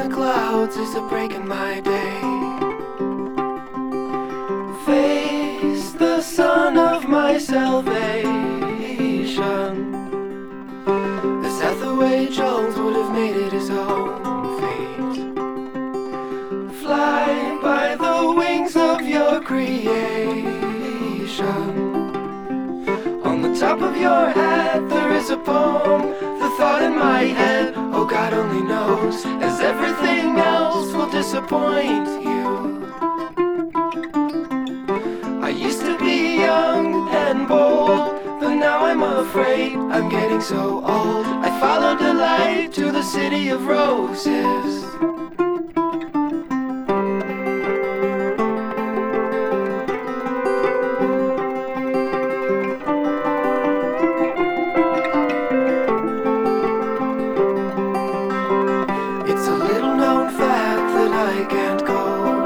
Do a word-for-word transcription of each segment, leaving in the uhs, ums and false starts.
the clouds is a break in my day. Face the sun of my salvation, as Hathaway Jones would have made it his own fate. Fly by the wings of your creation. On the top of your head there is a poem. The thought in my head, oh God only knows, as everything else will disappoint you. I used to be young and bold, but now I'm afraid I'm getting so old. I followed the light to the city of roses. It's a little known fact that I can't go.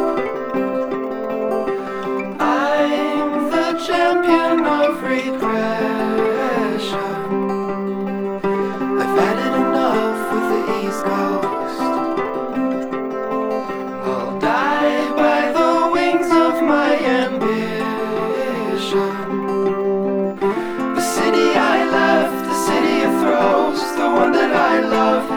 I'm the champion of regression. I've had it enough with the East Coast. I'll die by the wings of my ambition. The city I left, the city of throws, the one that I love